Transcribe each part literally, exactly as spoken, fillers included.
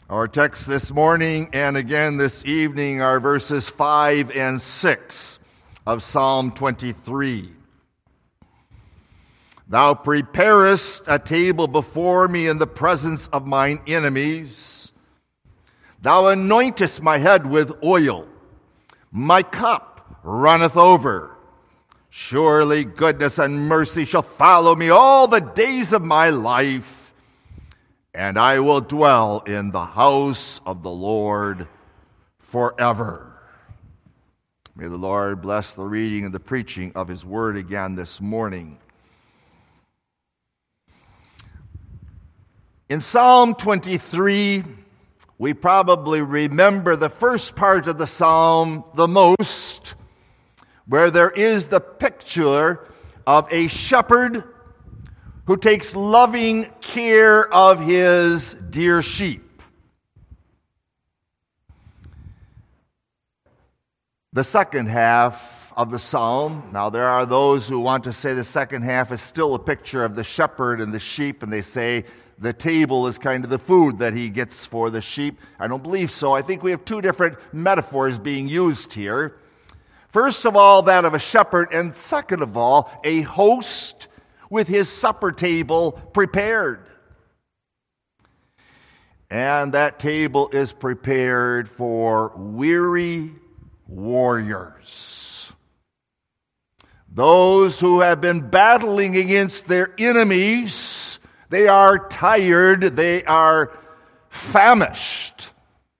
Our text this morning and again this evening are verses five and six of Psalm twenty-three. Thou preparest a table before me in the presence of mine enemies. Thou anointest my head with oil. My cup runneth over. Surely goodness and mercy shall follow me all the days of my life, and I will dwell in the house of the Lord forever. May the Lord bless the reading and the preaching of his word again this morning. In Psalm twenty-three, we probably remember the first part of the psalm the most, where there is the picture of a shepherd who takes loving care of his dear sheep. The second half of the psalm, now there are those who want to say the second half is still a picture of the shepherd and the sheep, and they say the table is kind of the food that he gets for the sheep. I don't believe so. I think we have two different metaphors being used here. First of all, that of a shepherd, and second of all, a host with his supper table prepared. And that table is prepared for weary warriors. Those who have been battling against their enemies. They are tired, they are famished.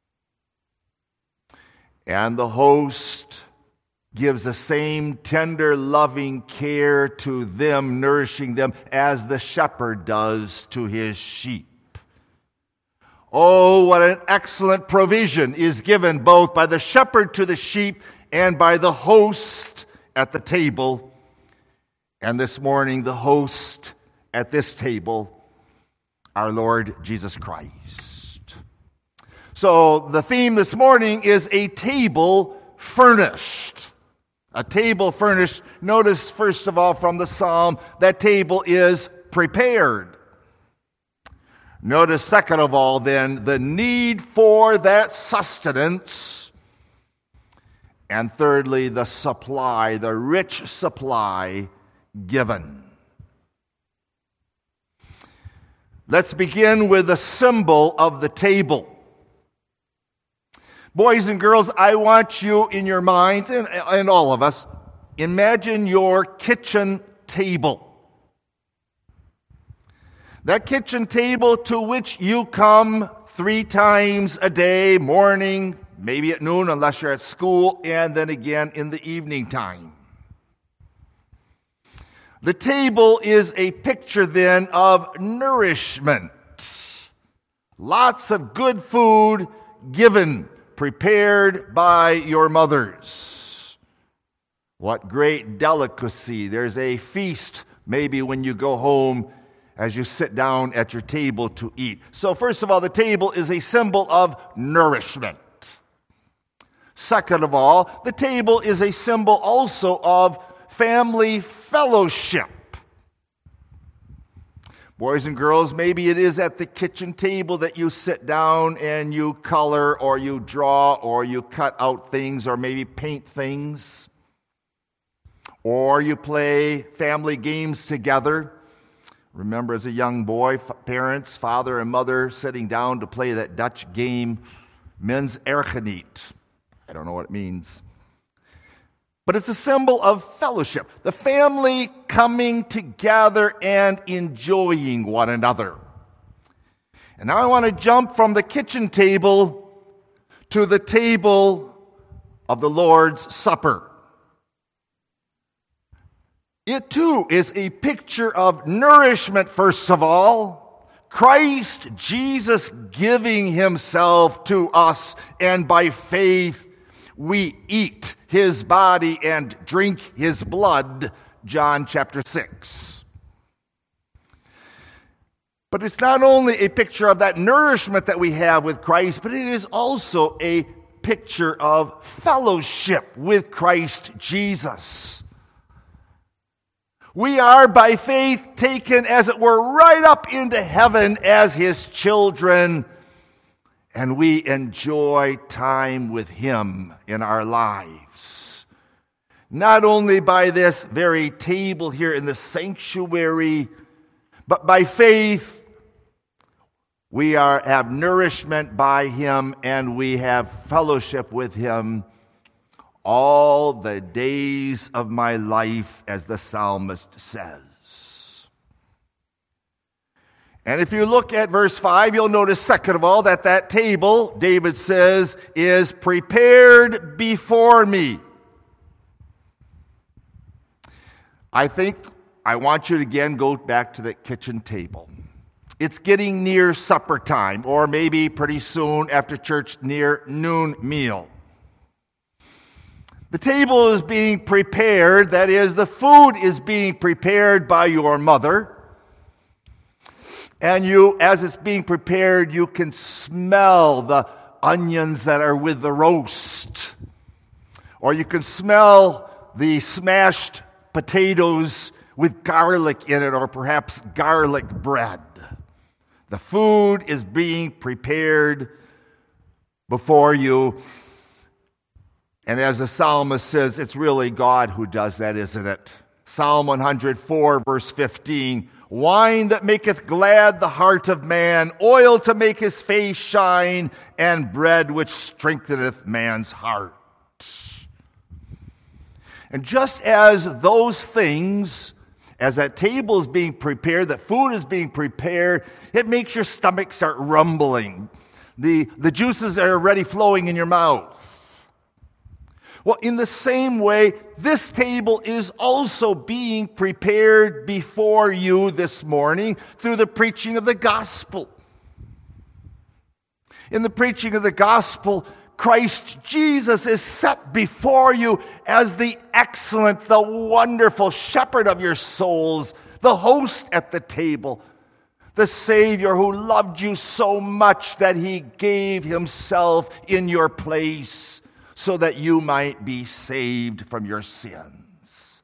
And the host gives the same tender, loving care to them, nourishing them, as the shepherd does to his sheep. Oh, what an excellent provision is given both by the shepherd to the sheep and by the host at the table. And this morning, the host at this table, our Lord Jesus Christ. So the theme this morning is a table furnished. A table furnished. Notice, first of all, from the psalm, that table is prepared. Notice, second of all, then, the need for that sustenance. And thirdly, the supply, the rich supply given. Let's begin with the symbol of the table. Boys and girls, I want you in your minds, and, and all of us, imagine your kitchen table. That kitchen table to which you come three times a day, morning, maybe at noon unless you're at school, and then again in the evening time. The table is a picture then of nourishment. Lots of good food given, prepared by your mothers. What great delicacy. There's a feast maybe when you go home as you sit down at your table to eat. So first of all, the table is a symbol of nourishment. Second of all, the table is a symbol also of family fellowship. Boys and girls, maybe it is at the kitchen table that you sit down and you color or you draw or you cut out things or maybe paint things. Or you play family games together. Remember as a young boy, f- parents, father and mother sitting down to play that Dutch game, Mens Ergeniet. I don't know what it means. But it's a symbol of fellowship. The family coming together and enjoying one another. And now I want to jump from the kitchen table to the table of the Lord's Supper. It too is a picture of nourishment, first of all. Christ Jesus giving himself to us, and by faith we eat his body and drink his blood, John chapter six. But it's not only a picture of that nourishment that we have with Christ, but it is also a picture of fellowship with Christ Jesus. We are by faith taken, as it were, right up into heaven as his children. and we enjoy time with Him in our lives. Not only by this very table here in the sanctuary, but by faith, we are have nourishment by Him, and we have fellowship with Him all the days of my life, as the psalmist says. And if you look at verse five, you'll notice, second of all, that that table, David says, is prepared before me. I think I want you to again go back to the kitchen table. It's getting near supper time, or maybe pretty soon after church, near noon meal. The table is being prepared, that is, the food is being prepared by your mother. And you, as it's being prepared, you can smell the onions that are with the roast. Or you can smell the smashed potatoes with garlic in it, or perhaps garlic bread. The food is being prepared before you. And as the psalmist says, it's really God who does that, isn't it? Psalm one hundred four, verse fifteen, wine that maketh glad the heart of man, oil to make his face shine, and bread which strengtheneth man's heart. And just as those things, as that table is being prepared, that food is being prepared, it makes your stomach start rumbling. The, the juices are already flowing in your mouth. Well, in the same way, this table is also being prepared before you this morning through the preaching of the gospel. In the preaching of the gospel, Christ Jesus is set before you as the excellent, the wonderful shepherd of your souls, the host at the table, the Savior who loved you so much that He gave Himself in your place so that you might be saved from your sins.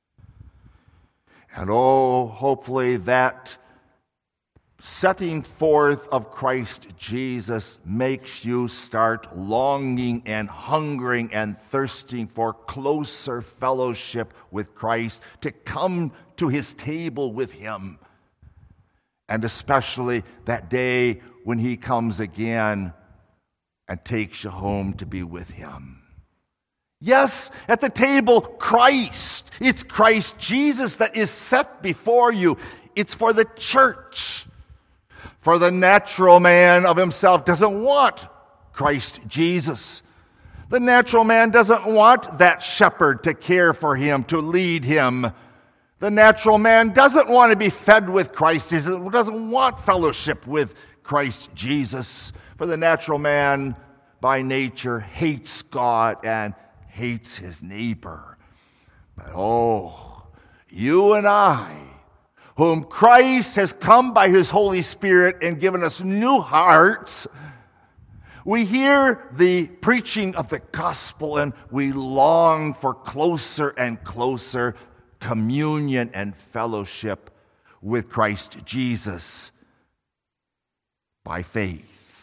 And oh, hopefully that setting forth of Christ Jesus makes you start longing and hungering and thirsting for closer fellowship with Christ, to come to His table with Him. And especially that day when He comes again and takes you home to be with Him. Yes, at the table, Christ. It's Christ Jesus that is set before you. It's for the church. For the natural man of himself doesn't want Christ Jesus. The natural man doesn't want that shepherd to care for him, to lead him. The natural man doesn't want to be fed with Christ. He doesn't want fellowship with Christ Jesus. For the natural man, by nature, hates God and hates his neighbor. But oh, you and I, whom Christ has come by His Holy Spirit and given us new hearts, we hear the preaching of the gospel and we long for closer and closer communion and fellowship with Christ Jesus by faith.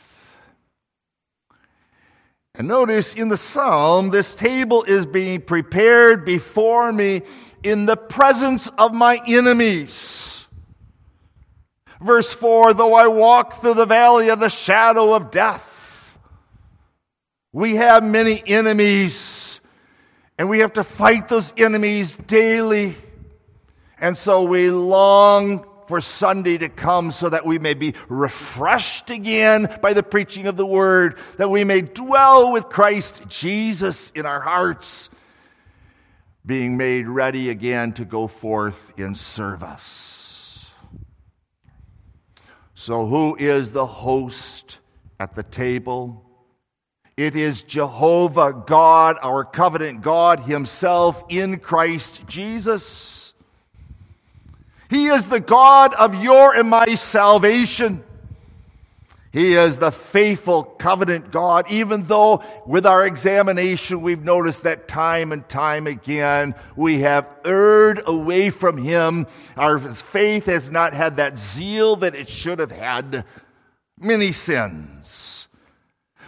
And notice in the psalm, this table is being prepared before me in the presence of my enemies. Verse four, though I walk through the valley of the shadow of death. We have many enemies, and we have to fight those enemies daily. And so we long for Sunday to come so that we may be refreshed again by the preaching of the Word, that we may dwell with Christ Jesus in our hearts, being made ready again to go forth in service. So who is the host at the table? It is Jehovah God, our covenant God Himself in Christ Jesus. He is the God of your and my salvation. He is the faithful covenant God, even though with our examination we've noticed that time and time again we have erred away from Him. Our faith has not had that zeal that it should have had. Many sins.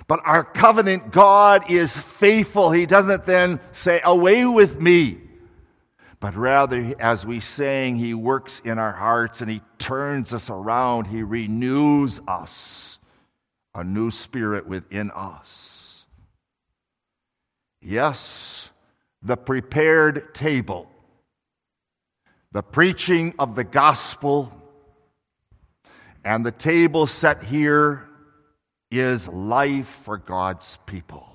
But our covenant God is faithful. He doesn't then say, away with me. But rather, as we sang, He works in our hearts and He turns us around. He renews us, a new spirit within us. Yes, the prepared table, the preaching of the gospel, and the table set here is life for God's people.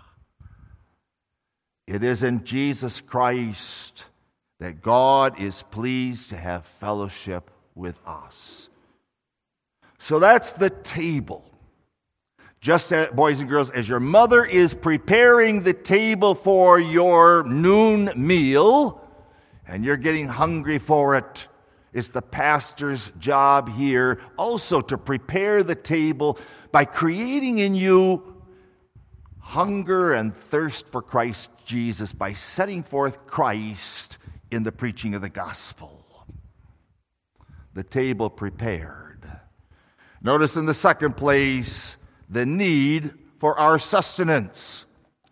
It is in Jesus Christ that God is pleased to have fellowship with us. So that's the table. Just as, boys and girls, as your mother is preparing the table for your noon meal, and you're getting hungry for it, it's the pastor's job here also to prepare the table by creating in you hunger and thirst for Christ Jesus, by setting forth Christ in the preaching of the gospel. The table prepared. Notice in the second place, the need for our sustenance.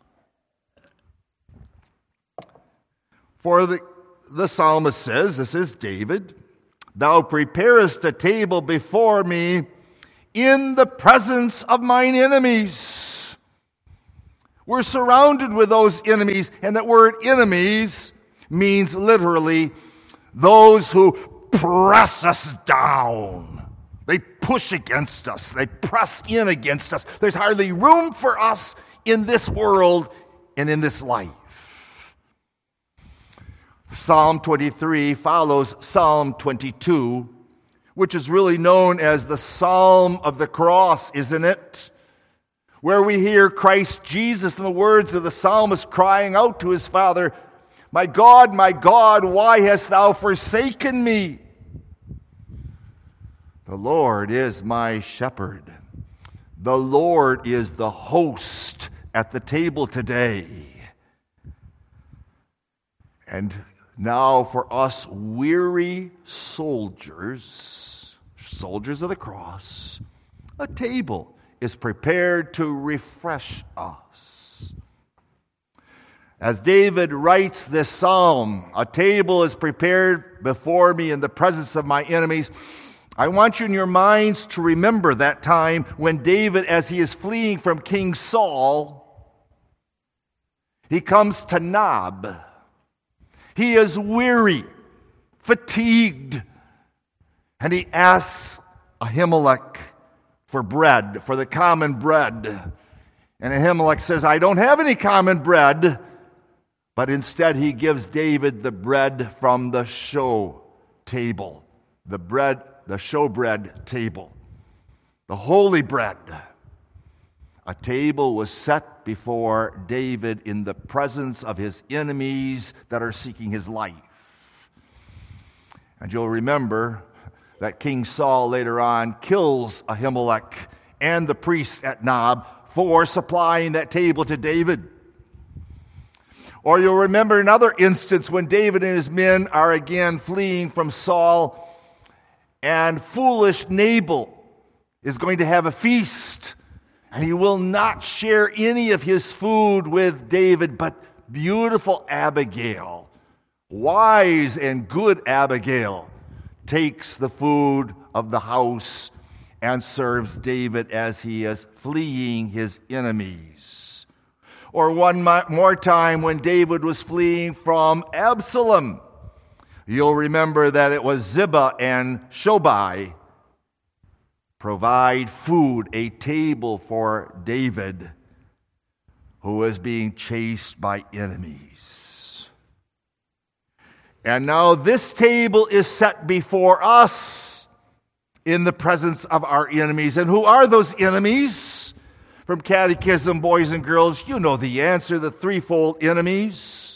For the, the psalmist says, this is David, Thou preparest a table before me in the presence of mine enemies. We're surrounded with those enemies, and that word enemies means literally those who press us down. They push against us. They press in against us. There's hardly room for us in this world and in this life. Psalm twenty-three follows Psalm twenty-two, which is really known as the Psalm of the Cross, isn't it? Where we hear Christ Jesus in the words of the psalmist crying out to his Father, My God, my God, why hast thou forsaken me? The Lord is my shepherd. The Lord is the host at the table today. And now for us weary soldiers, soldiers of the cross, a table is prepared to refresh us. As David writes this psalm, a table is prepared before me in the presence of my enemies. I want you in your minds to remember that time when David, as he is fleeing from King Saul, he comes to Nob. He is weary, fatigued, and he asks Ahimelech for bread, for the common bread. And Ahimelech says, I don't have any common bread, but instead he gives David the bread from the show table, the bread, the showbread table, the holy bread. A table was set before David in the presence of his enemies that are seeking his life. And you'll remember that King Saul later on kills Ahimelech and the priests at Nob for supplying that table to David. Or you'll remember another instance when David and his men are again fleeing from Saul, and foolish Nabal is going to have a feast. And he will not share any of his food with David, but beautiful Abigail, wise and good Abigail, takes the food of the house and serves David as he is fleeing his enemies. Or one more time when David was fleeing from Absalom. You'll remember that it was Ziba and Shobai provide food, a table for David, who was being chased by enemies. And now this table is set before us in the presence of our enemies. And who are those enemies? From Catechism, boys and girls, you know the answer, the threefold enemies.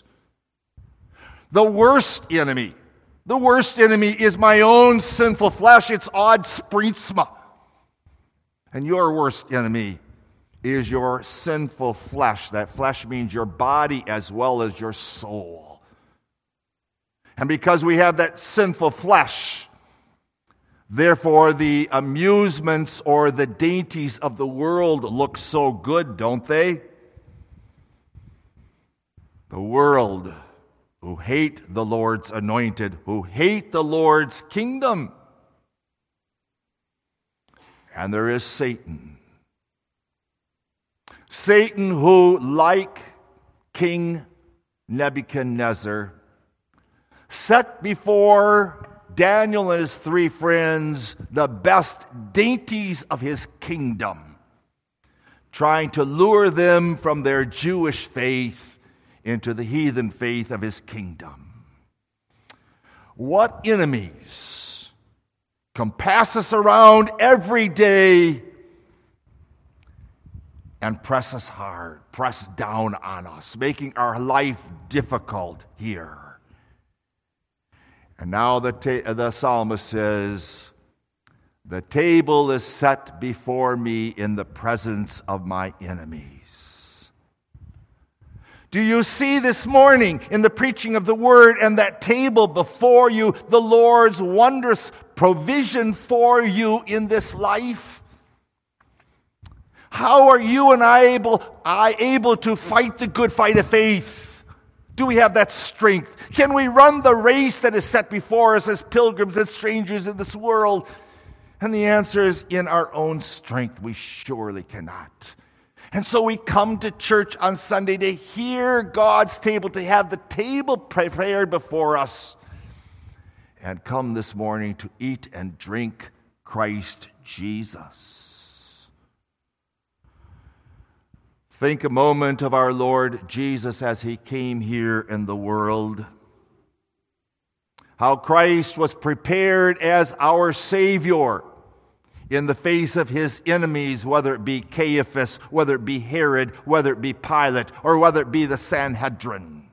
The worst enemy, the worst enemy is my own sinful flesh. It's ad springsma. And your worst enemy is your sinful flesh. That flesh means your body as well as your soul. And because we have that sinful flesh, Therefore, the amusements or the dainties of the world look so good, don't they? The world, who hate the Lord's anointed, who hate the Lord's kingdom. And there is Satan. Satan, who, like King Nebuchadnezzar, set before Daniel and his three friends the best dainties of his kingdom, trying to lure them from their Jewish faith into the heathen faith of his kingdom. What enemies compass us around every day and press us hard, press down on us, making our life difficult here. And now the, ta- the psalmist says, the table is set before me in the presence of my enemies. Do you see this morning in the preaching of the word and that table before you, the Lord's wondrous provision for you in this life? How are you and I able, I able to fight the good fight of faith? Do we have that strength? Can we run the race that is set before us as pilgrims and strangers in this world? And the answer is, in our own strength, we surely cannot. And so we come to church on Sunday to hear God's table, to have the table prepared before us, and come this morning to eat and drink Christ Jesus. Think a moment of our Lord Jesus as he came here in the world. How Christ was prepared as our Savior in the face of his enemies, whether it be Caiaphas, whether it be Herod, whether it be Pilate, or whether it be the Sanhedrin.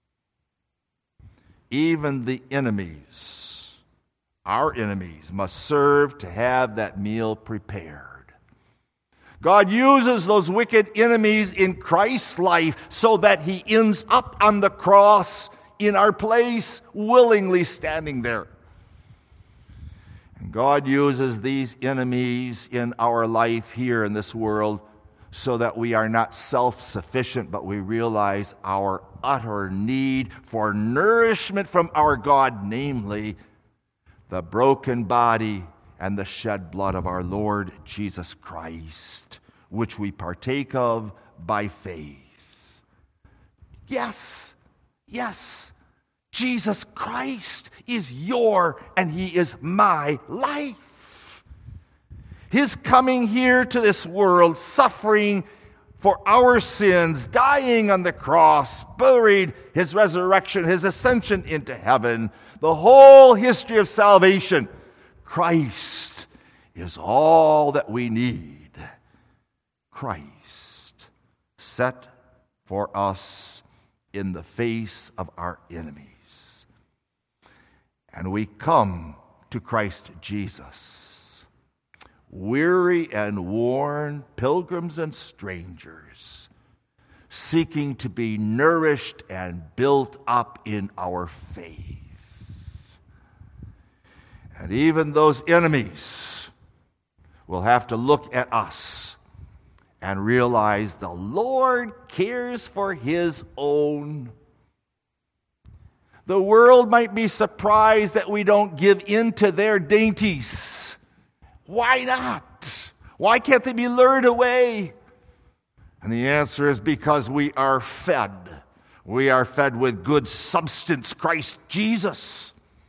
Even the enemies, our enemies, must serve to have that meal prepared. God uses those wicked enemies in Christ's life so that he ends up on the cross in our place, willingly standing there. And God uses these enemies in our life here in this world so that we are not self-sufficient, but we realize our utter need for nourishment from our God, namely the broken body and the shed blood of our Lord Jesus Christ, which we partake of by faith. Yes, yes, Jesus Christ is your and he is my life. His coming here to this world, suffering for our sins, dying on the cross, buried, his resurrection, his ascension into heaven, the whole history of salvation, Christ is all that we need. Christ set for us in the face of our enemies. And we come to Christ Jesus, weary and worn pilgrims and strangers, seeking to be nourished and built up in our faith. And even those enemies will have to look at us and realize the Lord cares for his own. The world might be surprised that we don't give in to their dainties. Why not? Why can't they be lured away? And the answer is because we are fed. We are fed with good substance, Christ Jesus.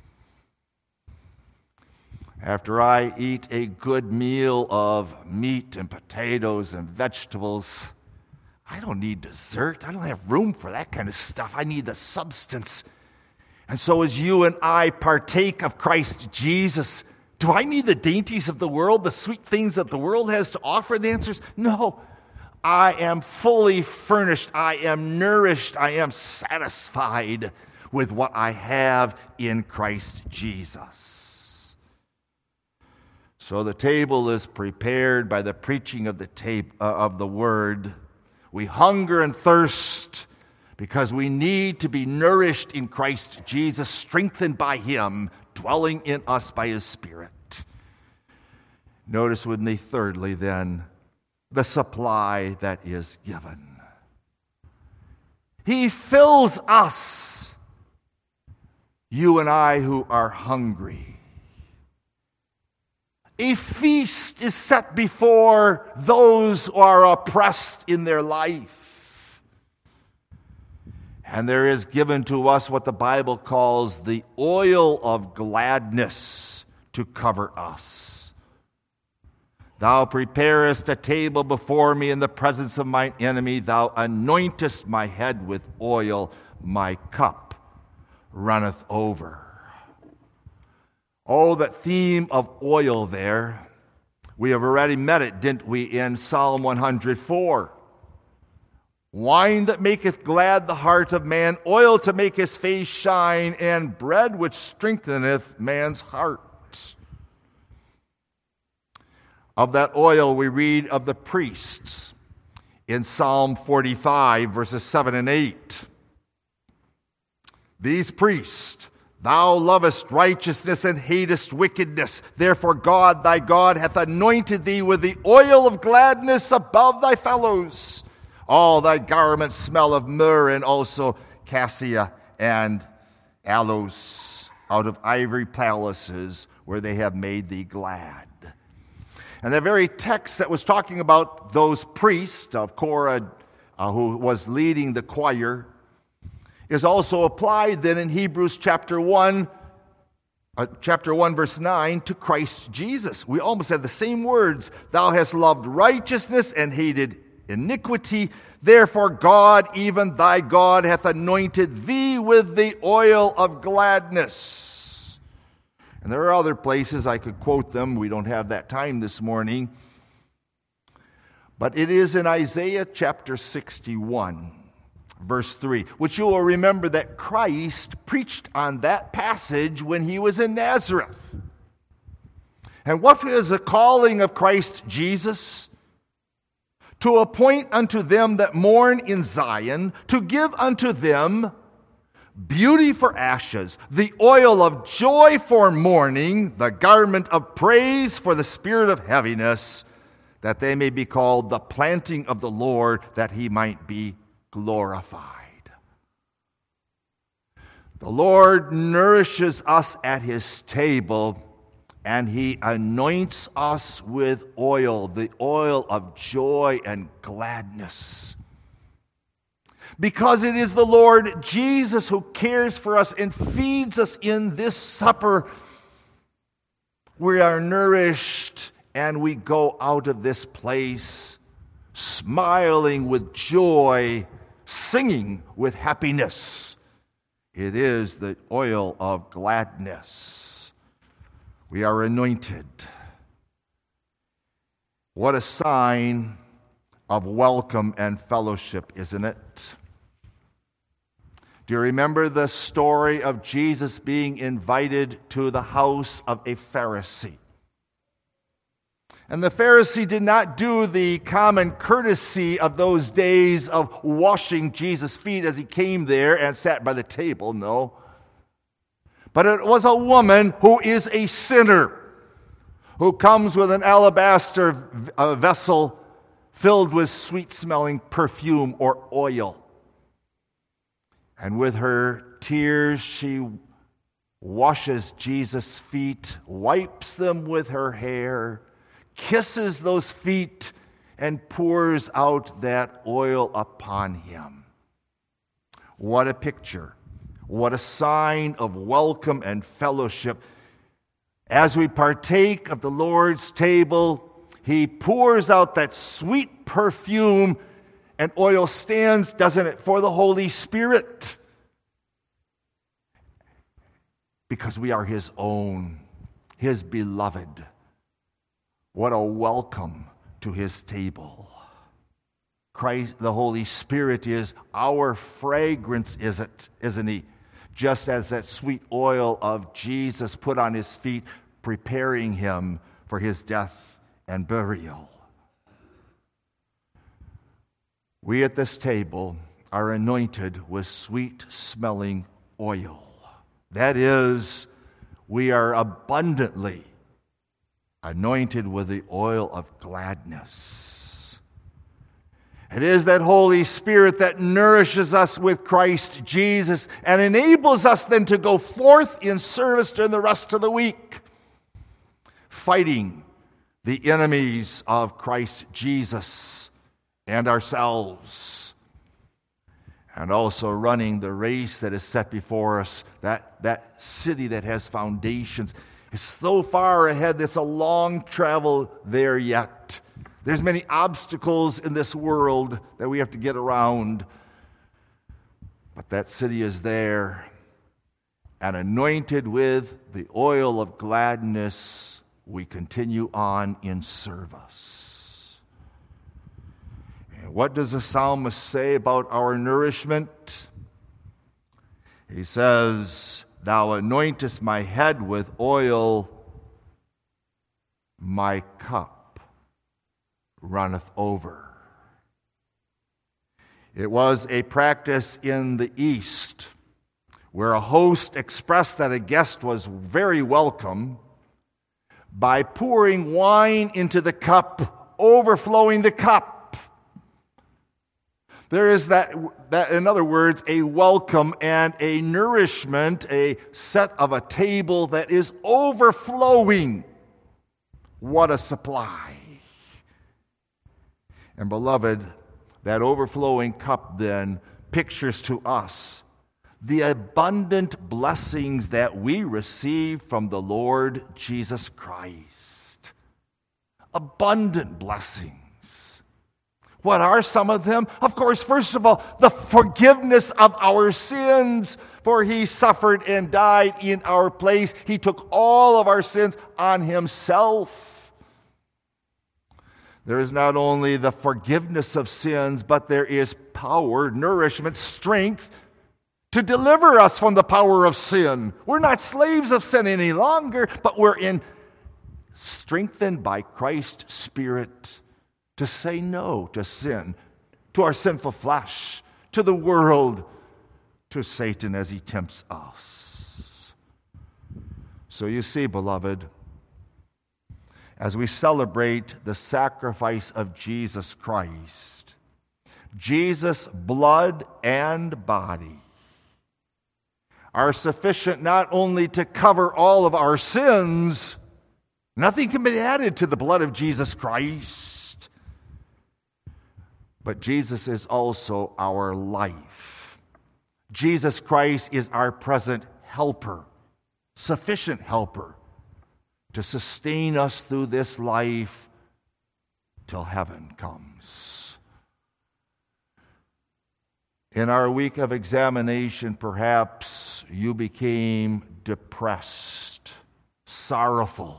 After I eat a good meal of meat and potatoes and vegetables, I don't need dessert. I don't have room for that kind of stuff. I need the substance. And so as you and I partake of Christ Jesus, do I need the dainties of the world, the sweet things that the world has to offer? The answer is no. I am fully furnished. I am nourished. I am satisfied with what I have in Christ Jesus. So the table is prepared by the preaching of the tape, uh, of the word. We hunger and thirst because we need to be nourished in Christ Jesus, strengthened by him, dwelling in us by his Spirit. Notice with me, thirdly, then, the supply that is given. He fills us, you and I who are hungry. A feast is set before those who are oppressed in their life. And there is given to us what the Bible calls the oil of gladness to cover us. Thou preparest a table before me in the presence of mine enemy. Thou anointest my head with oil. My cup runneth over. Oh, that theme of oil there. We have already met it, didn't we, in Psalm one hundred four. Wine that maketh glad the heart of man, oil to make his face shine, and bread which strengtheneth man's heart. Of that oil we read of the priests in Psalm forty-five, verses seven and eight. These priests, thou lovest righteousness and hatest wickedness. Therefore God, thy God, hath anointed thee with the oil of gladness above thy fellows. All thy garments smell of myrrh, and also cassia and aloes, out of ivory palaces where they have made thee glad. And the very text that was talking about those priests of Korah, uh, who was leading the choir, is also applied then in Hebrews chapter one, uh, chapter one, verse nine, to Christ Jesus. We almost have the same words. Thou hast loved righteousness and hated iniquity. Therefore God, even thy God, hath anointed thee with the oil of gladness. And there are other places I could quote them. We don't have that time this morning. But it is in Isaiah chapter sixty-one, verse three, which you will remember that Christ preached on that passage when he was in Nazareth. And what is the calling of Christ Jesus? To appoint unto them that mourn in Zion, to give unto them beauty for ashes, the oil of joy for mourning, the garment of praise for the spirit of heaviness, that they may be called the planting of the Lord, that he might be glorified. The Lord nourishes us at his table, and he anoints us with oil, the oil of joy and gladness. Because it is the Lord Jesus who cares for us and feeds us in this supper, we are nourished and we go out of this place smiling with joy, singing with happiness. It is the oil of gladness. We are anointed. What a sign of welcome and fellowship, isn't it? Do you remember the story of Jesus being invited to the house of a Pharisee? And the Pharisee did not do the common courtesy of those days of washing Jesus' feet as he came there and sat by the table, no. But it was a woman who is a sinner, who comes with an alabaster vessel filled with sweet-smelling perfume or oil. And with her tears, she washes Jesus' feet, wipes them with her hair, kisses those feet, and pours out that oil upon him. What a picture. What a sign of welcome and fellowship. As we partake of the Lord's table, he pours out that sweet perfume, and oil stands, doesn't it, for the Holy Spirit? Because we are his own, his beloved. What a welcome to his table. Christ, the Holy Spirit, is our fragrance, is it, isn't he? Just as that sweet oil of Jesus put on his feet, preparing him for his death and burial. We at this table are anointed with sweet-smelling oil. That is, we are abundantly anointed with the oil of gladness. It is that Holy Spirit that nourishes us with Christ Jesus and enables us then to go forth in service during the rest of the week, fighting the enemies of Christ Jesus and ourselves, and also running the race that is set before us, that, that city that has foundations. It's so far ahead, there's a long travel there yet. There's many obstacles in this world that we have to get around. But that city is there, and anointed with the oil of gladness, we continue on in service. And what does the psalmist say about our nourishment? He says, "Thou anointest my head with oil, my cup runneth over." It was a practice in the East where a host expressed that a guest was very welcome by pouring wine into the cup, overflowing the cup. There is that, that, in other words, a welcome and a nourishment, a set of a table that is overflowing. What a supply. And beloved, that overflowing cup then pictures to us the abundant blessings that we receive from the Lord Jesus Christ. Abundant blessings. What are some of them? Of course, first of all, the forgiveness of our sins, for he suffered and died in our place. He took all of our sins on himself. There is not only the forgiveness of sins, but there is power, nourishment, strength to deliver us from the power of sin. We're not slaves of sin any longer, but we're in strengthened by Christ's Spirit to say no to sin, to our sinful flesh, to the world, to Satan as he tempts us. So you see, beloved, as we celebrate the sacrifice of Jesus Christ, Jesus' blood and body are sufficient not only to cover all of our sins, nothing can be added to the blood of Jesus Christ, but Jesus is also our life. Jesus Christ is our present helper, sufficient helper, to sustain us through this life till heaven comes. In our week of examination, perhaps you became depressed, sorrowful.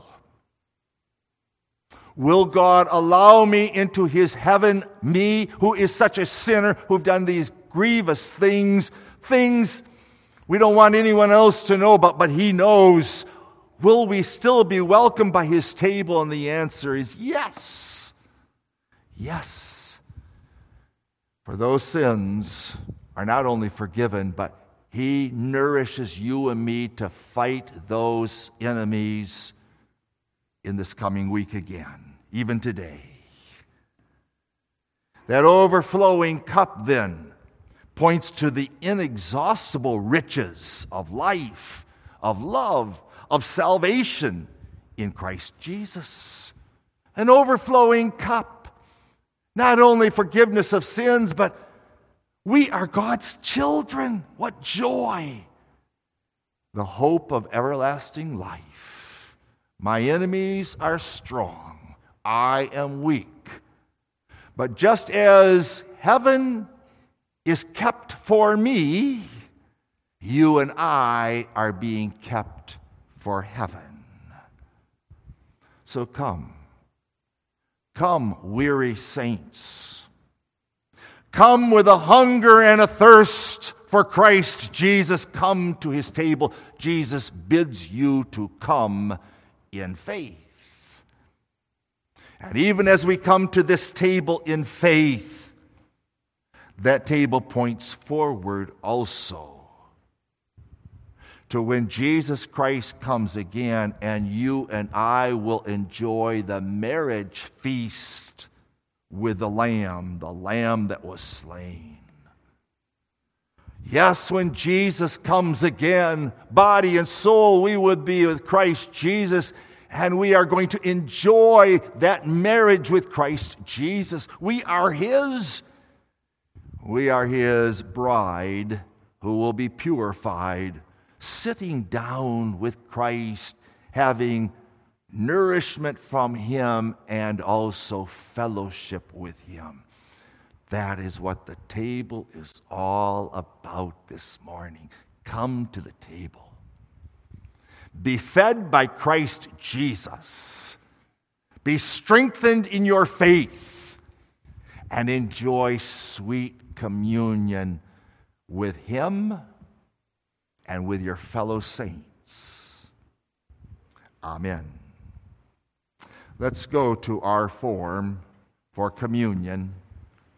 Will God allow me into his heaven, me who is such a sinner, who've done these grievous things, things we don't want anyone else to know, but, but he knows. Will we still be welcomed by his table? And the answer is yes. Yes. For those sins are not only forgiven, but he nourishes you and me to fight those enemies in this coming week again, even today. That overflowing cup then points to the inexhaustible riches of life, of love, of salvation in Christ Jesus. An overflowing cup. Not only forgiveness of sins, but we are God's children. What joy. The hope of everlasting life. My enemies are strong. I am weak. But just as heaven is kept for me, you and I are being kept for heaven. So come. Come, weary saints. Come with a hunger and a thirst for Christ Jesus. Come to his table. Jesus bids you to come in faith. And even as we come to this table in faith, that table points forward also to when Jesus Christ comes again and you and I will enjoy the marriage feast with the Lamb, the Lamb that was slain. Yes, when Jesus comes again, body and soul, we would be with Christ Jesus, and we are going to enjoy that marriage with Christ Jesus. We are His. We are His bride who will be purified, sitting down with Christ, having nourishment from Him and also fellowship with Him. That is what the table is all about this morning. Come to the table. Be fed by Christ Jesus. Be strengthened in your faith and enjoy sweet communion with Him and with your fellow saints. Amen. Let's go to our form for communion.